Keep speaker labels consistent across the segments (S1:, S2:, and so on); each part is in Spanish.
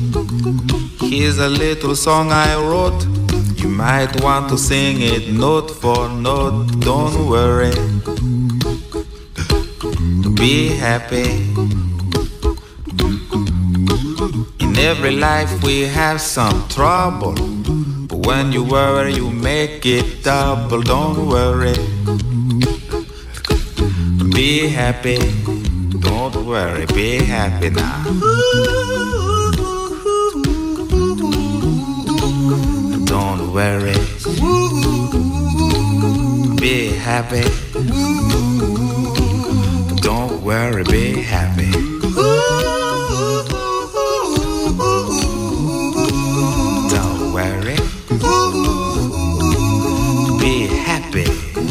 S1: Here's a little song I wrote. You might want to sing it note for note. Don't worry, be happy. In every life we have some trouble, but when you worry you make it double. Don't worry, be happy. Don't worry, be happy now. Don't worry, be happy. Don't worry, be happy. Don't worry, be happy.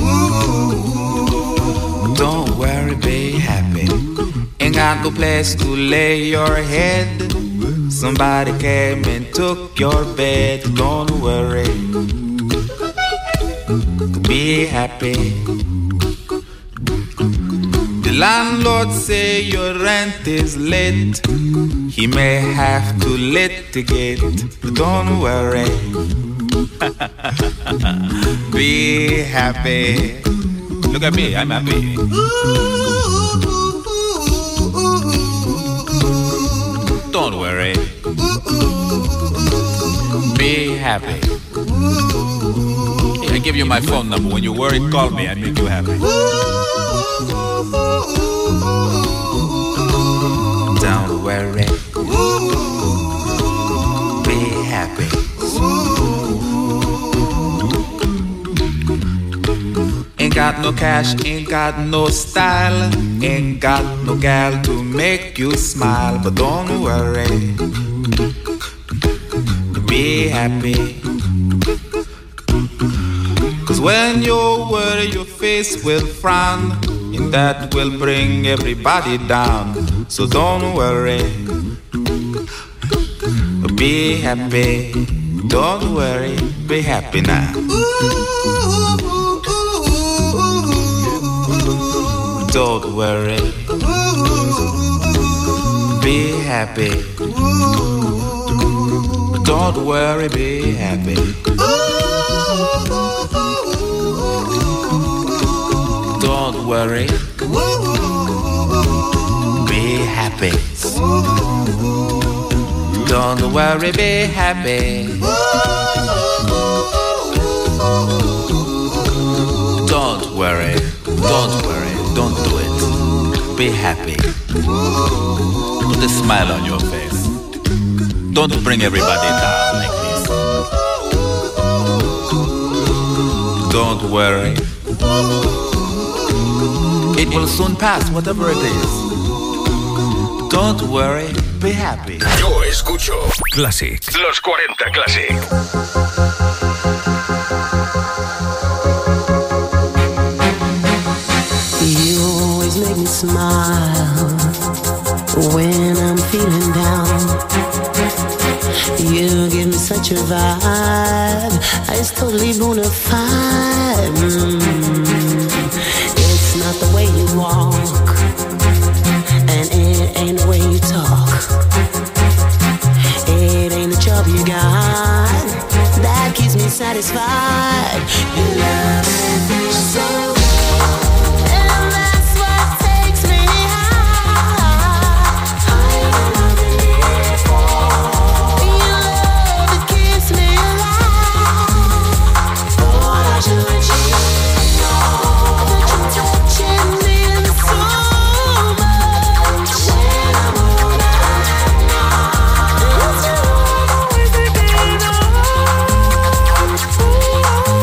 S1: Don't worry, be happy. Ain't got no place to lay your head. Somebody came and took your bed. Don't worry, be happy. The landlord say your rent is late. He may have to litigate. Don't worry, be happy. Look at me, I'm happy. Don't worry, be happy. I give you my phone number. When you worry, call me. I make you happy. Don't worry, be happy. Ain't got no cash, ain't got no style, ain't got no gal to make you smile. But don't worry, be happy. Cause when you worry your face will frown, and that will bring everybody down. So don't worry, be happy. Don't worry, be happy now. Don't worry, be happy. Don't worry, be happy. Don't worry, be happy. Don't worry, be happy. Don't worry, don't worry, don't do it. Be happy. Put a smile on your face. Don't bring everybody down like this. Don't worry, it will soon pass, whatever it is. Don't worry, be happy.
S2: Yo escucho Classic. Los 40 Classic.
S3: You always make me smile when I'm feeling down. You give me such a vibe, it's totally bona fide. It's not the way you walk, and it ain't the way you talk. It ain't the job you got that keeps me satisfied. Your love is so good, and that's what takes me high. Higher than I've been here for. Your love, it keeps me alive. Boy, I should let you know that you're touching me so much. When I'm all out, it's your always thinking of. Ooh,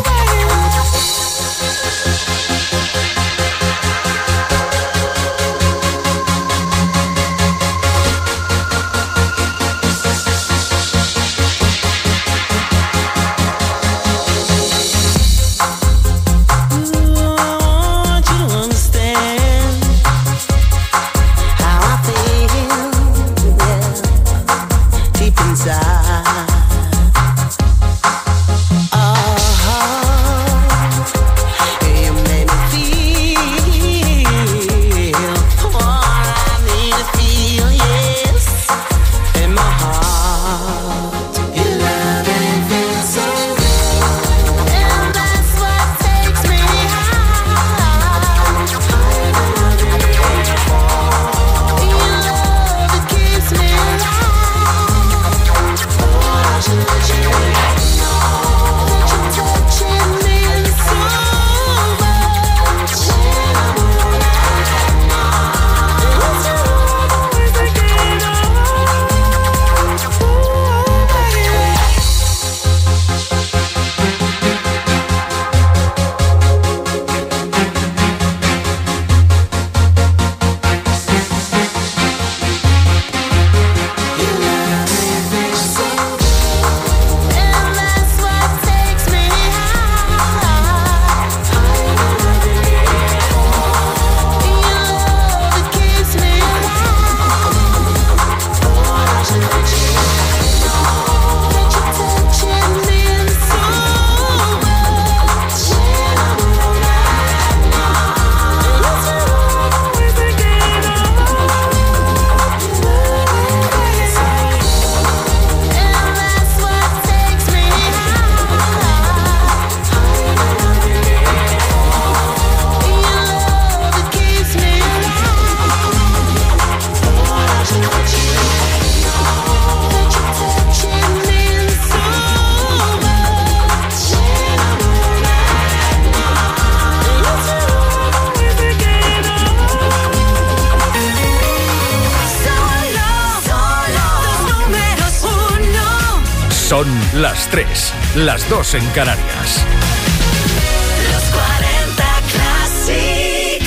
S2: Son las 3, las 2 en Canarias.
S3: Los 40 Classic.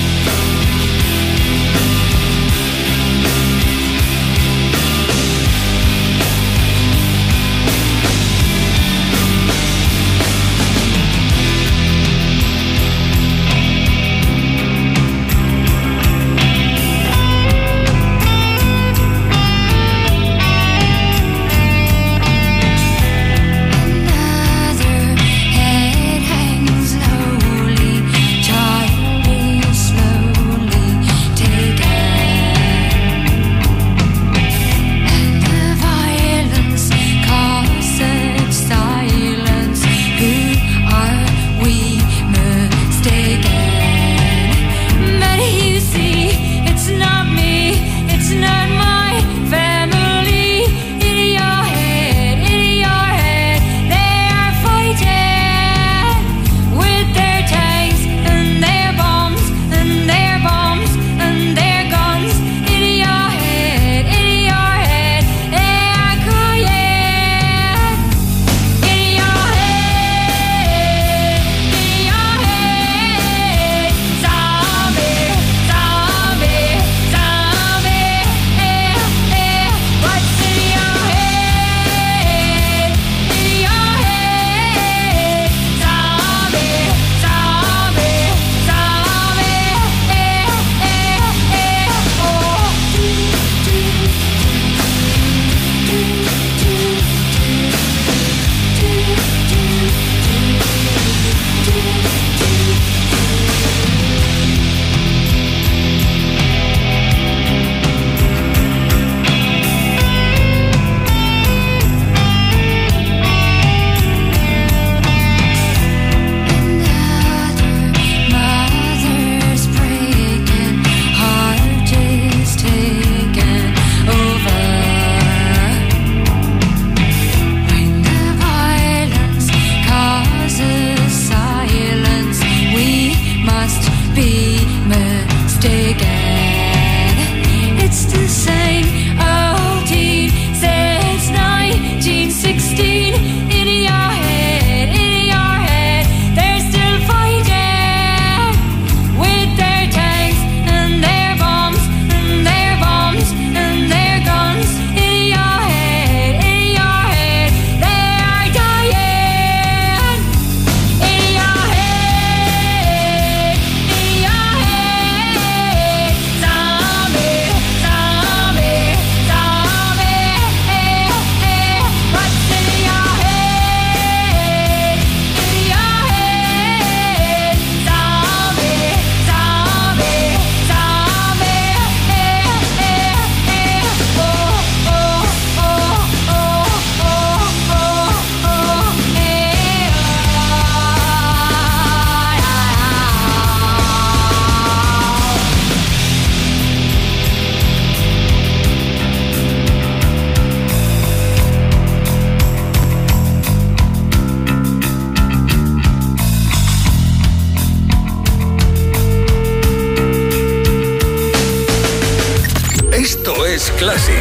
S2: Classic.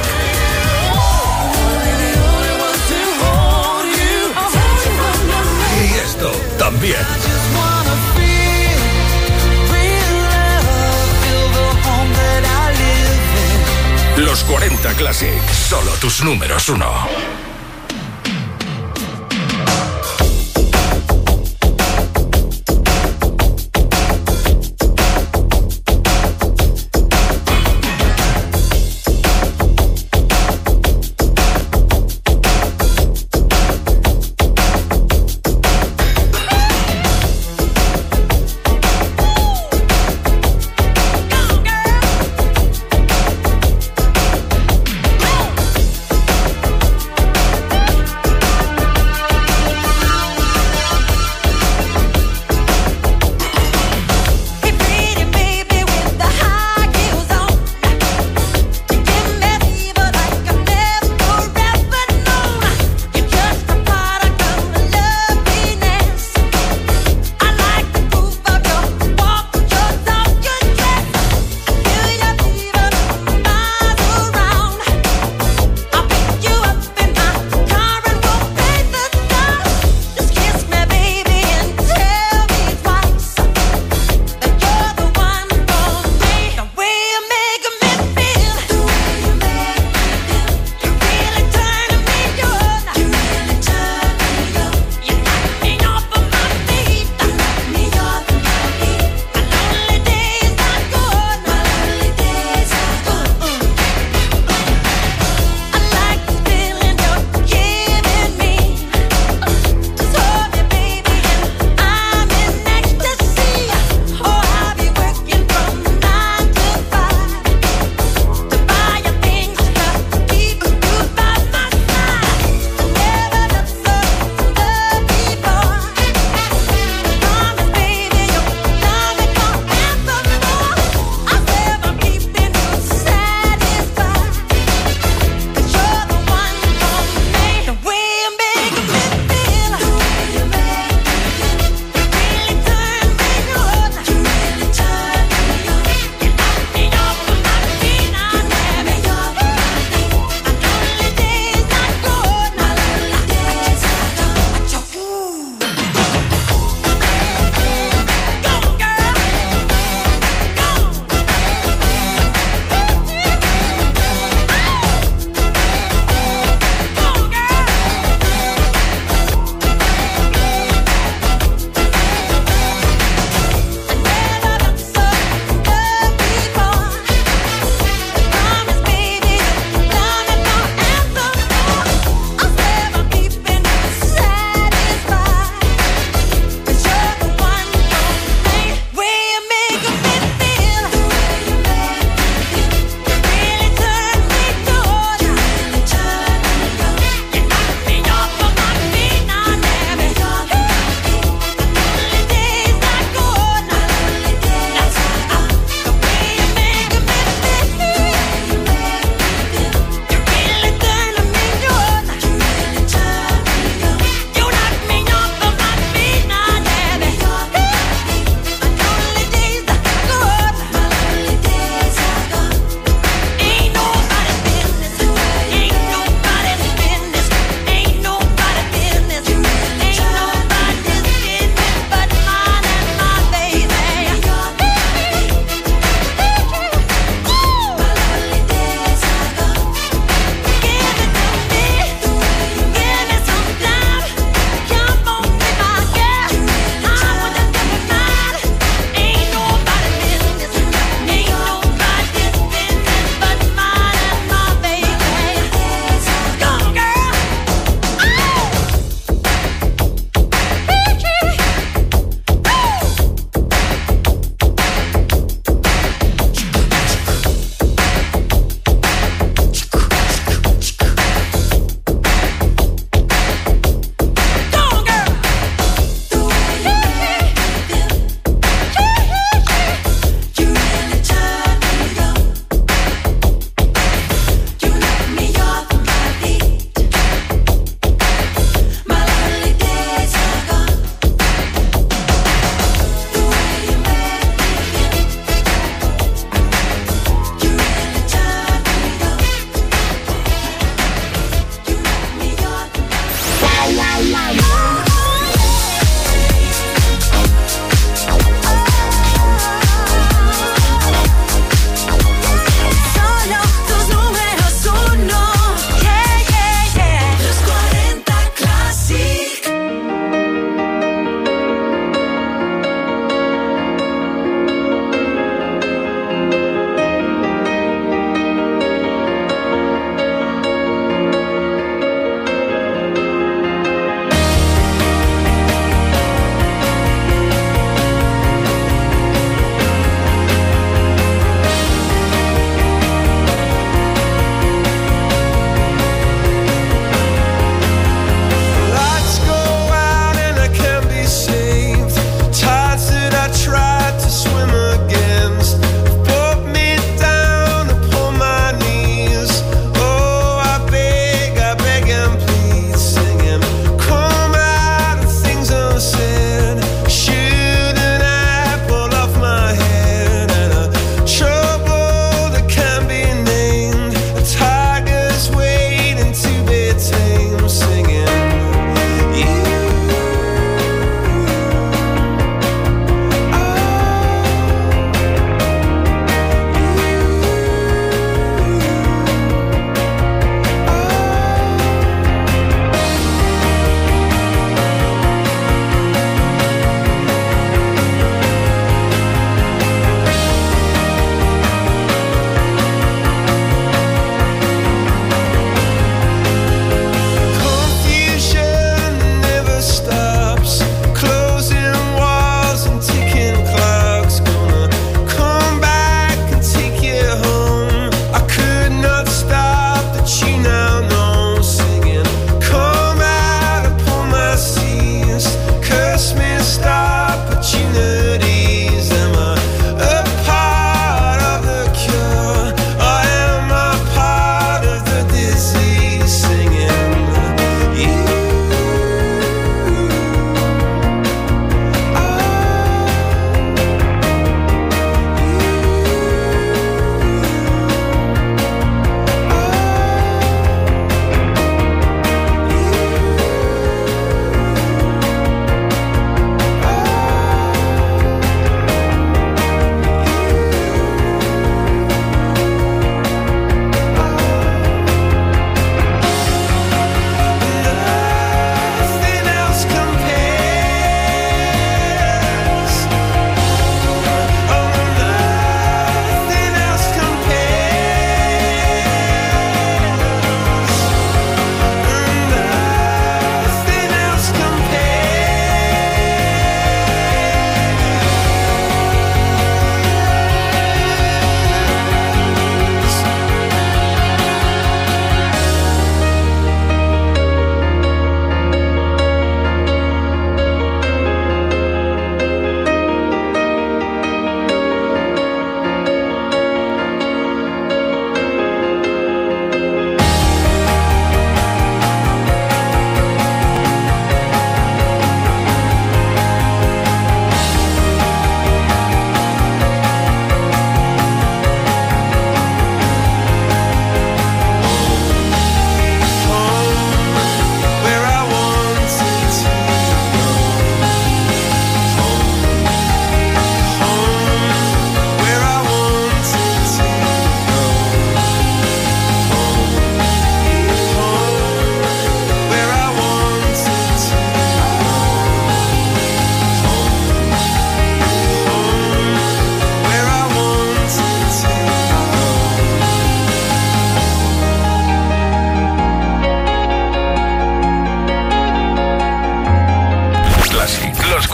S2: Y esto también. Los 40 Classic, solo tus números 1.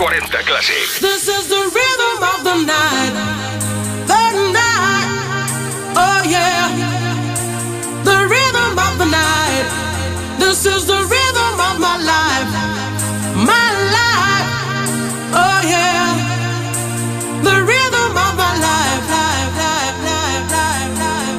S2: 40 Classic.
S4: This is the rhythm of the night. The night. Oh yeah. The rhythm of the night. This is the rhythm of my life. My life. Oh yeah. The rhythm of my life. Life, life, life, life, life.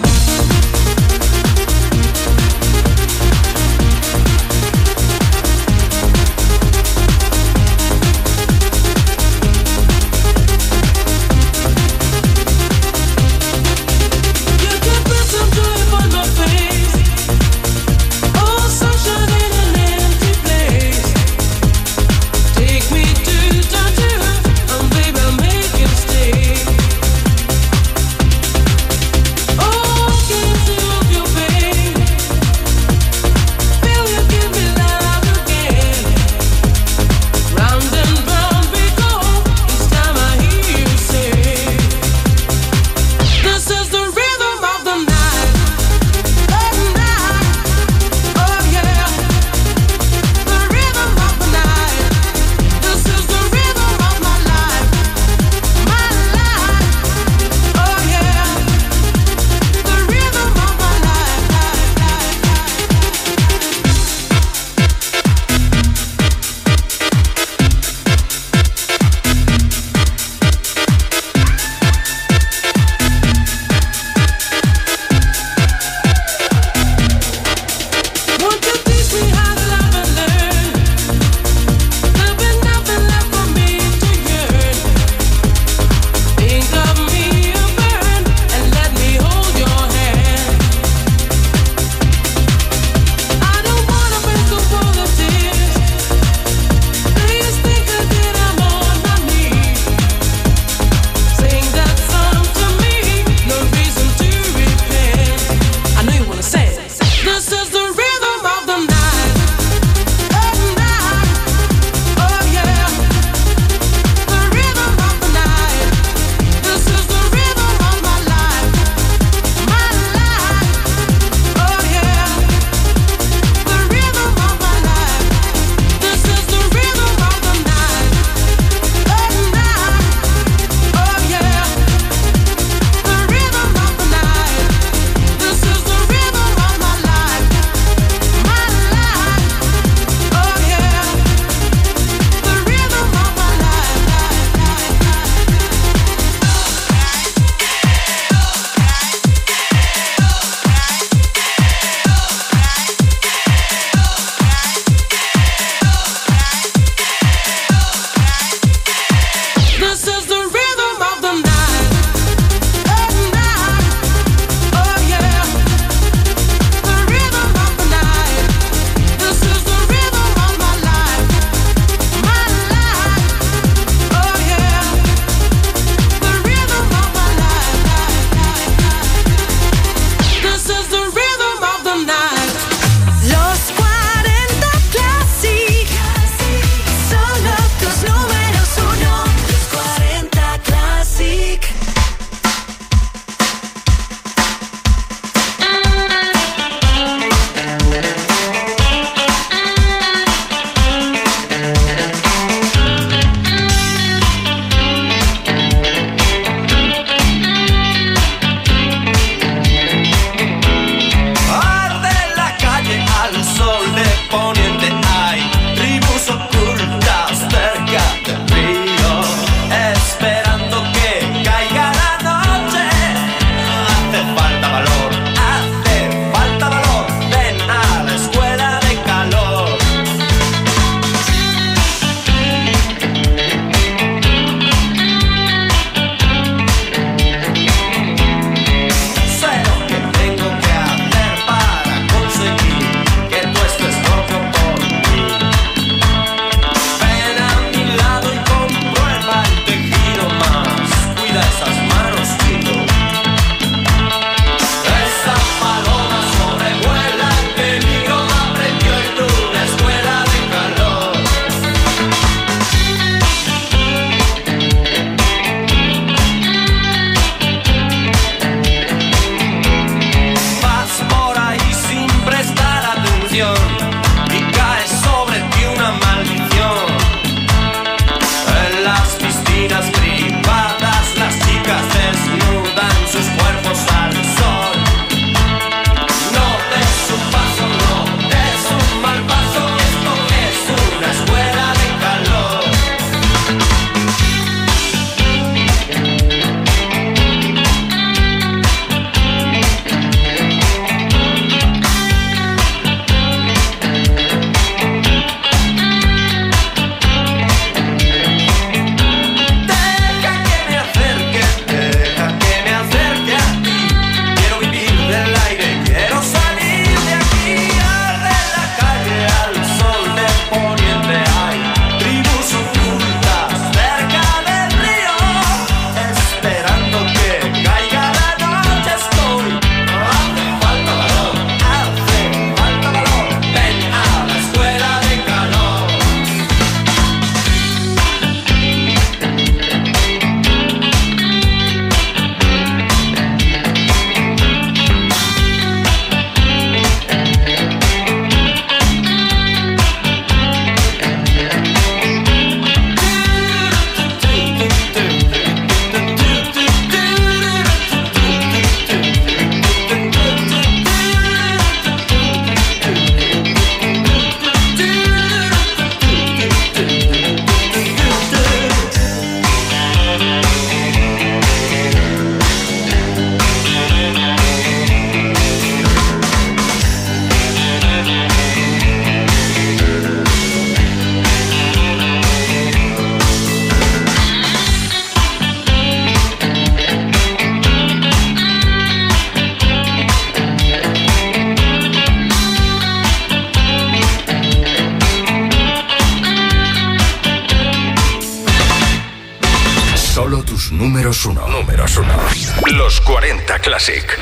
S2: números 1. Los 40 Classic.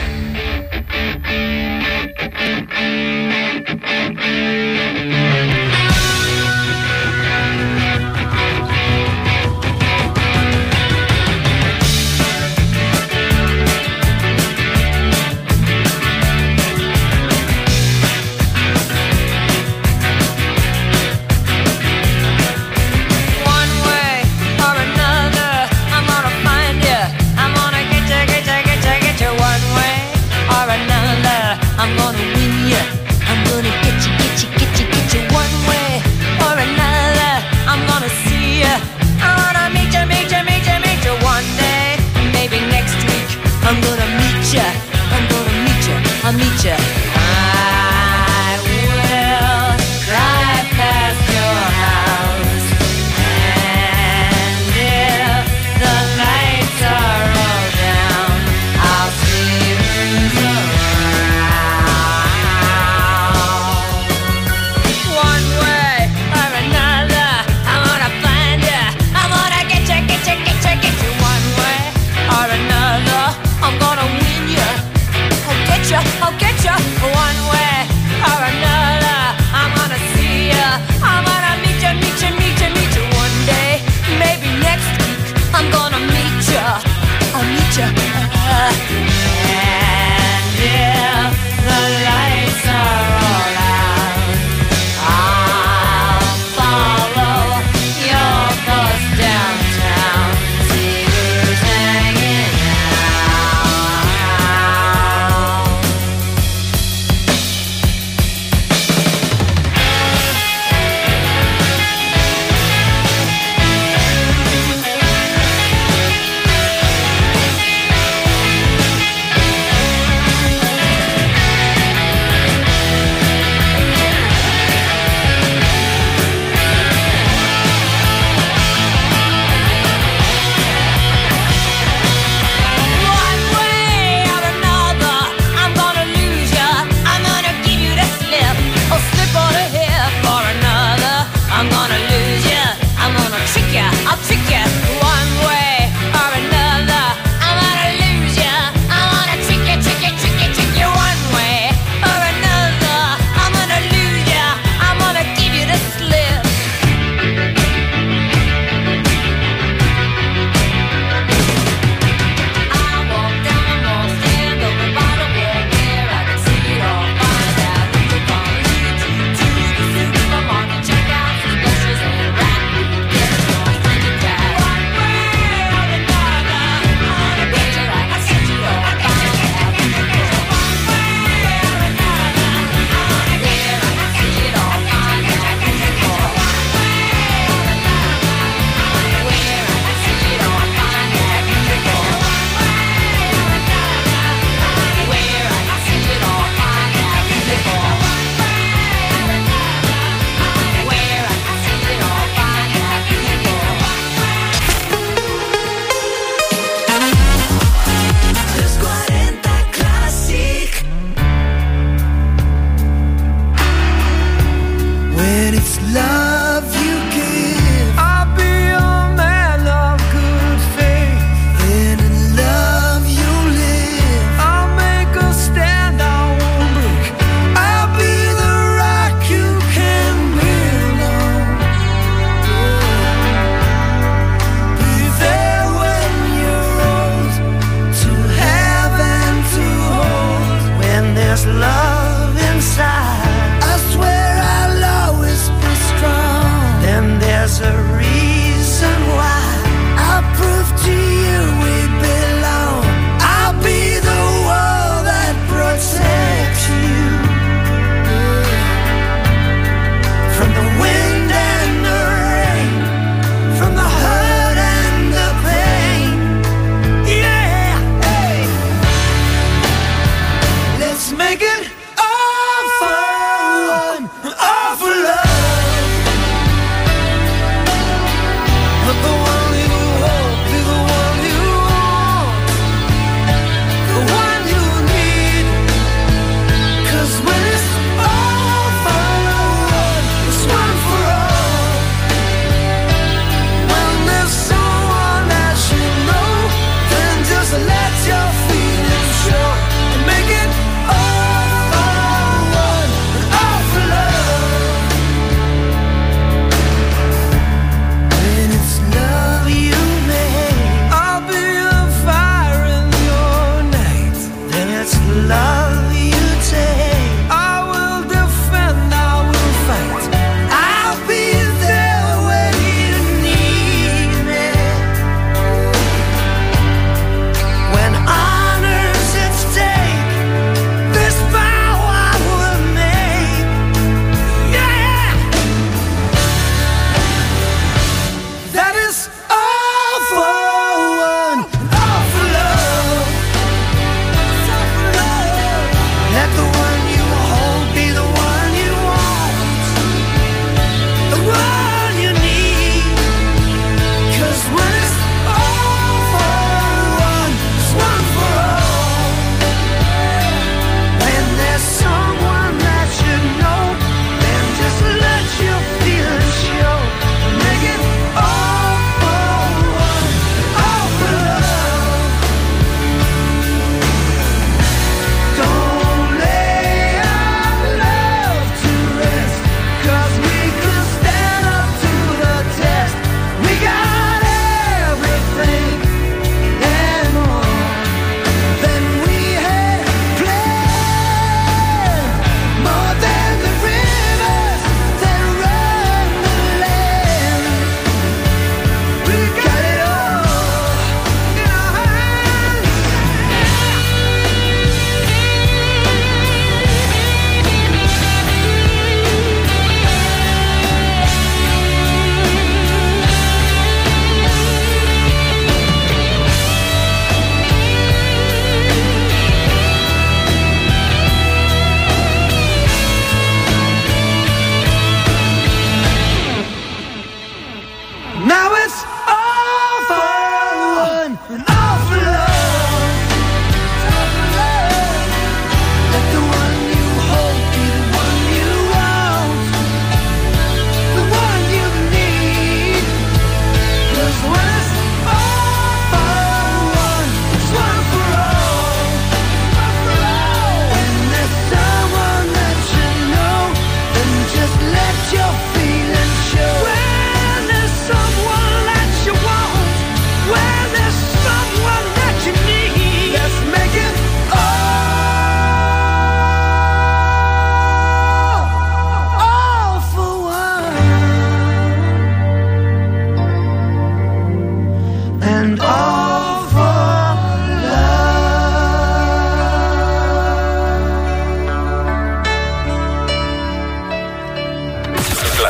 S5: Get you one way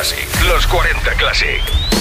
S2: Classic. Los 40 Classic.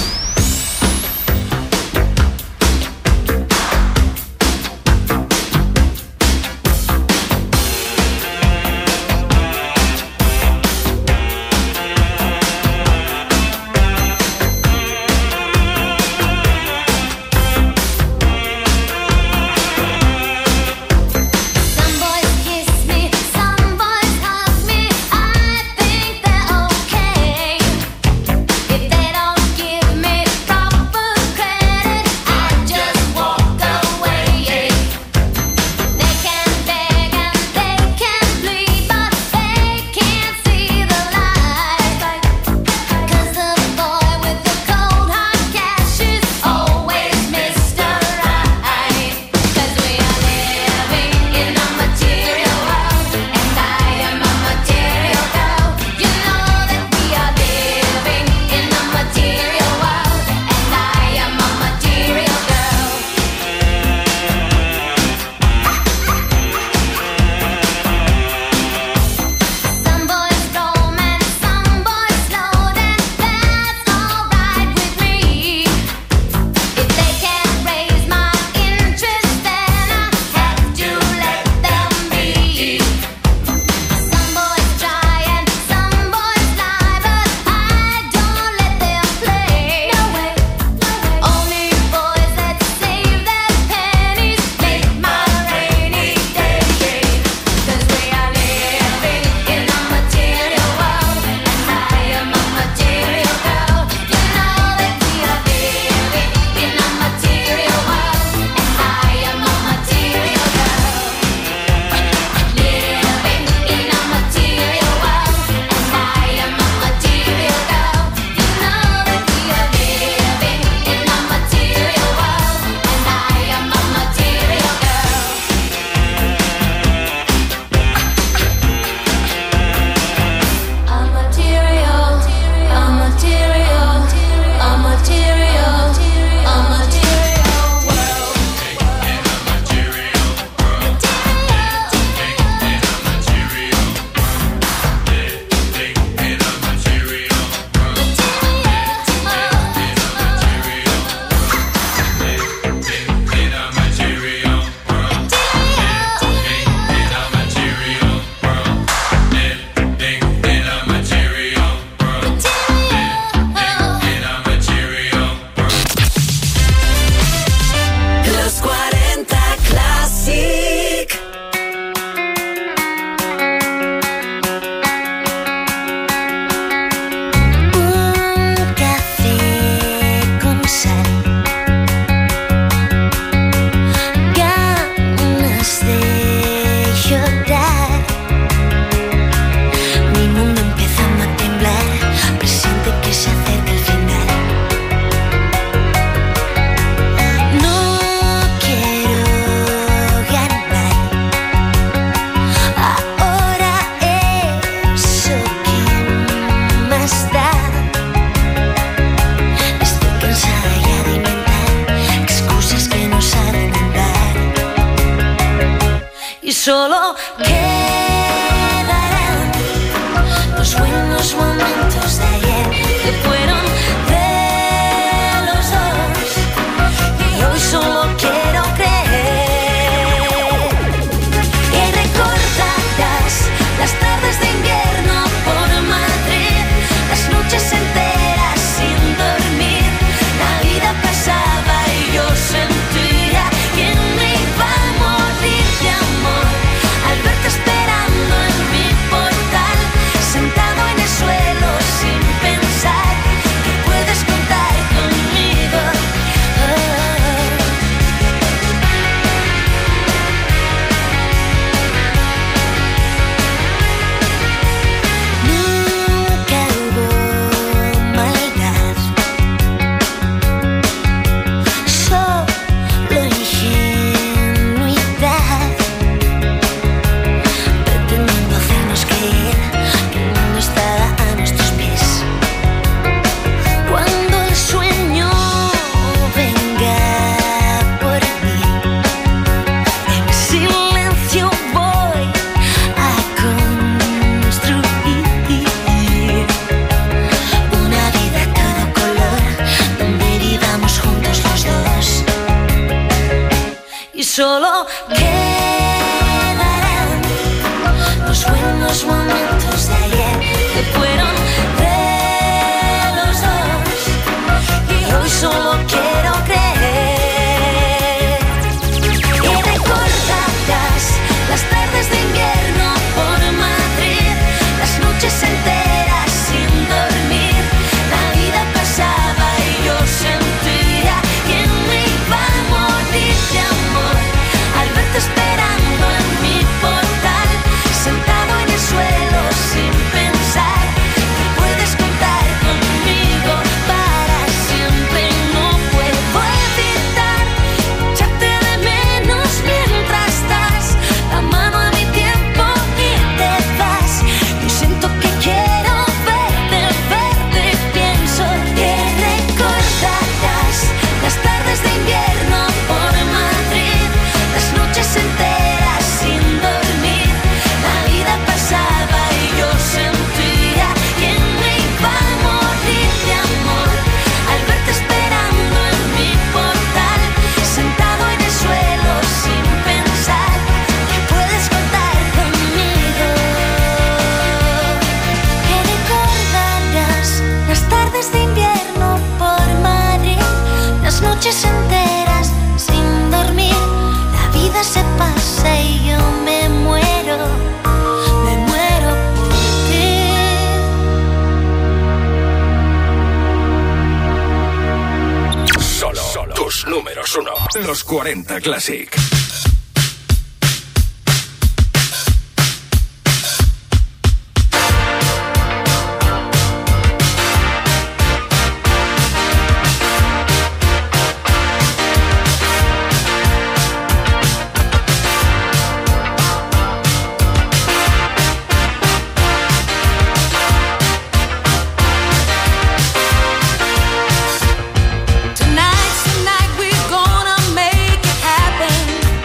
S3: Solo quedarán los buenos momentos de ayer que fueron de los dos, y hoy solo quiero creer que recordarás las tardes de invierno por Madrid, las noches enteras sin dormir. La vida pasaba y yo sentía que me iba a morir de amor al verte solo quedarán los buenos momentos de ayer que fueron de los dos, y hoy solo quiero creer. Y recordarás las tardes de invierno por Madrid, las noches enteras sin dormir. La vida pasaba y yo sentía que me iba a morir de amor al verte esperando en mi portal, sentado en el suelo sin pensar que puedes contar conmigo para siempre. No puedo evitar echarte de menos mientras das la mano a mi tiempo y te vas. Yo siento que quiero verte, verte, pienso que recordarás las tardes de invierno por Madrid, las noches enteras sin dormir. La vida pasaba y yo sentía que me iba a morir de amor al verte esperando en mi portal, sentado en el suelo sin pensar que puedes contar conmigo. Que recordarás las tardes de invierno por Madrid, las noches enteras sin dormir. La vida se pasa y yo me muero por ti.
S2: Solo tus números 1. Los 40 Classic.
S3: Tonight's the night we're gonna make it happen.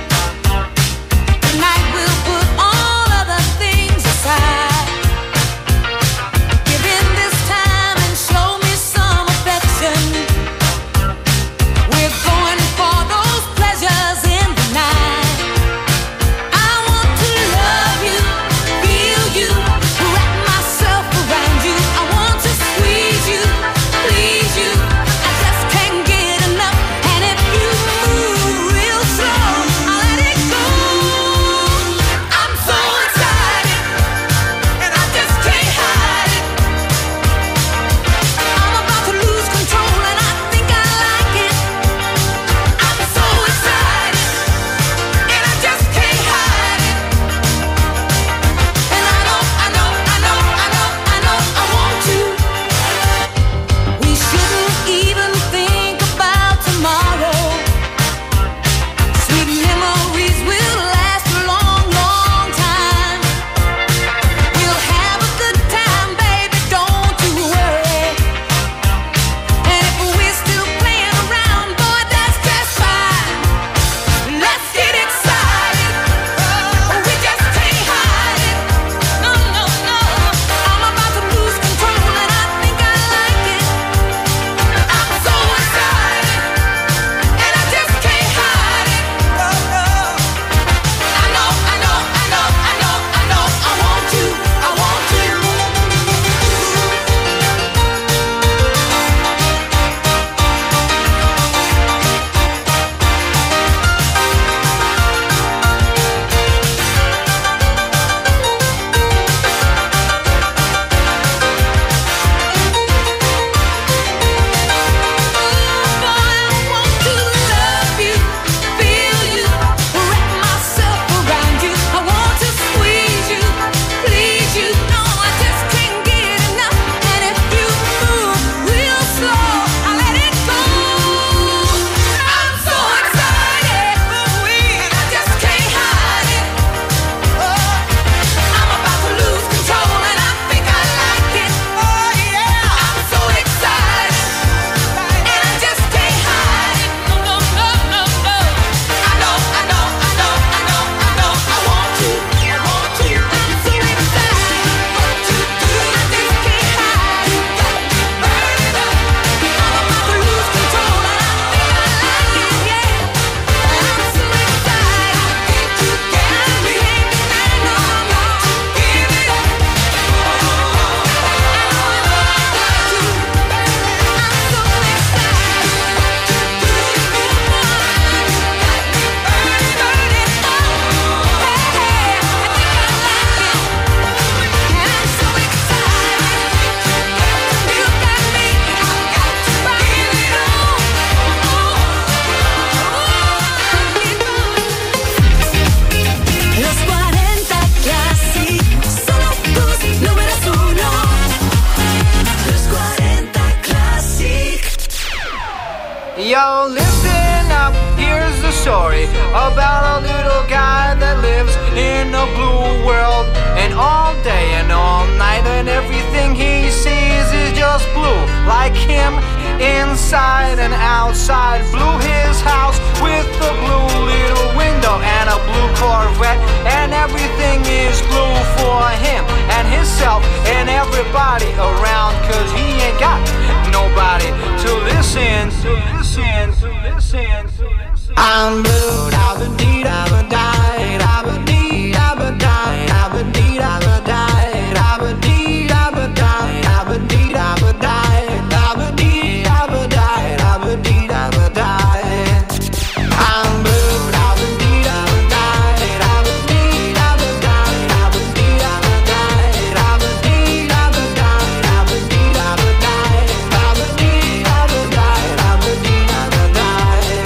S5: Yo, listen up, here's the story about a little guy that lives in a blue world. And all day and all night and everything he sees is just blue. Like him, inside and outside. Blue his house with a blue little window and a blue Corvette. And everything is blue for him and himself and everybody around. Cause he ain't got nobody to listen, to listen, to listen, to listen. I'm blue, da-ba-dee, da-ba-die, da-ba-dee, da-ba-die, da-ba-dee, da-ba-die, da-ba-dee, da-ba-die, da-ba-dee, da-ba-die, da-ba-dee, da-ba-die, da-ba-dee, da-ba-die. I'm blue, da-ba-dee, da-ba-die, da-ba-dee, da-ba-die, da-ba-dee, da-ba-die, da-ba-dee, da-ba-die, da-ba-dee, da-ba-die, da-ba-dee, da-ba-die, da-ba-dee, da-ba-die.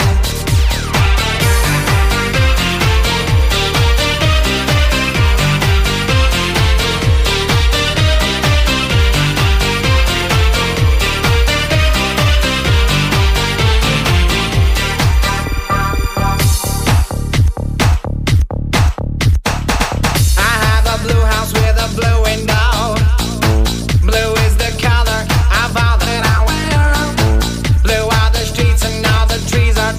S5: I have a blue house with a blue window. Blue is the color of all that I wear. Blue are the streets and all the trees are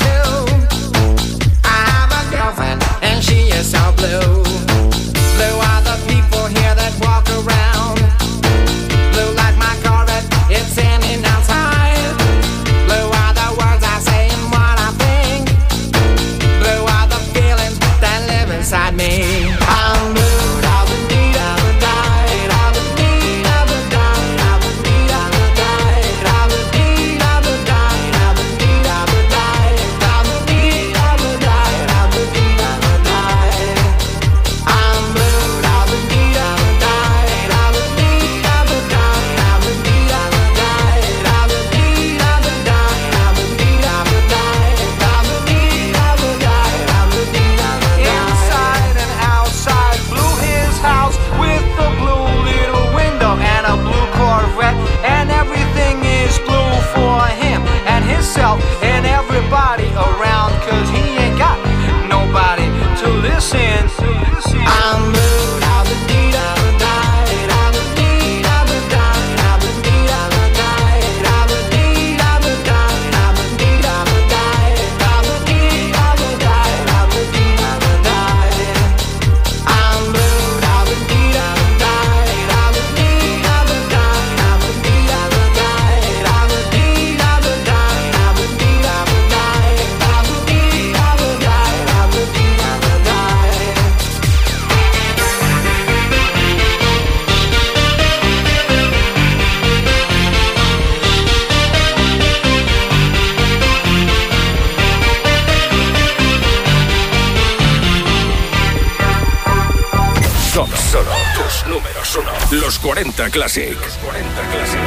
S5: too. I have a girlfriend and she is so blue. Blue are the people here that walk around. Blue like my Corvette, it's standing outside. Blue are the words I say and what I think. Blue are the feelings that live inside me. I'm blue, da-ba-dee, da-ba-die, da-ba-dee, da-ba-die, da-ba-dee, da-ba-die, da-ba-dee, da-ba-die, da-ba-dee, da-ba-die, da-ba-dee, da-ba-die, da-ba-dee, da-ba-die. I'm blue, da-ba-dee, da-ba-die, da-ba-dee, da-ba-die, da-ba-dee, da-ba-die, da-ba-dee, da-ba-die, da-ba-dee, da-ba-die, da-ba-dee, da-ba-die, da-ba-dee, da-ba-die. Inside and outside, blue his house with a blue little window and a blue Corvette. And everything is blue for him and himself and everybody around. Cause he ain't got nobody to listen, to listen. I'm blue, da-ba-dee, da-ba-die, da-ba-dee, da-ba-die, da-ba-dee, da-ba-die, da-ba-dee, da-ba-die, da-ba-dee, da-ba-die, da-ba-dee, da-ba-die, da-ba-dee, da-ba-die. I'm blue, da-ba-dee, da-ba-die, da-ba-dee, da-ba-die, da-ba-dee, da-ba-die, da-ba-dee, da-ba-die, da-ba-dee, da-ba-die, da-ba-dee, da-ba-die, da-ba-dee, da-ba-die.
S2: Solo tus números uno. Los 40 Classic. Los 40 Classic.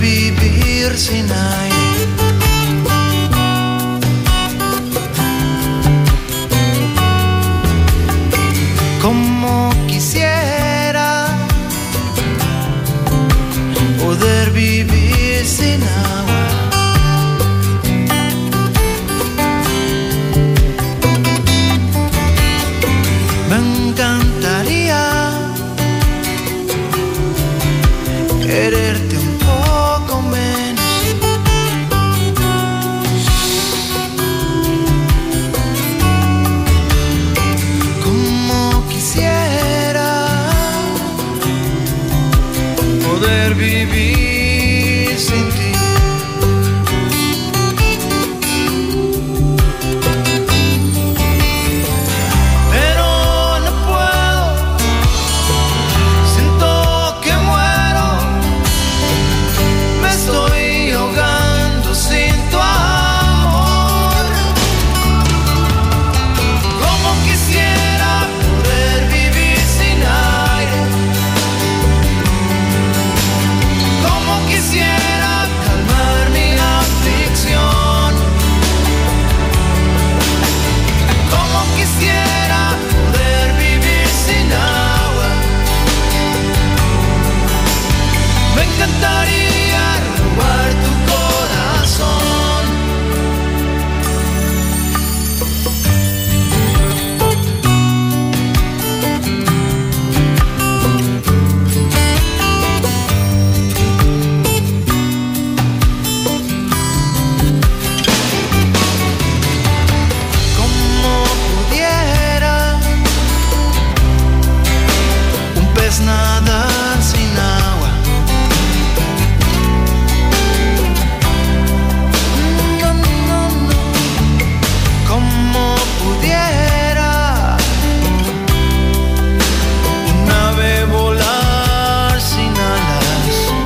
S6: vivir sin aire. Como quisiera poder vivir sin agua. Me encantaría quererte un poco menos. Como quisiera poder vivir sin ti.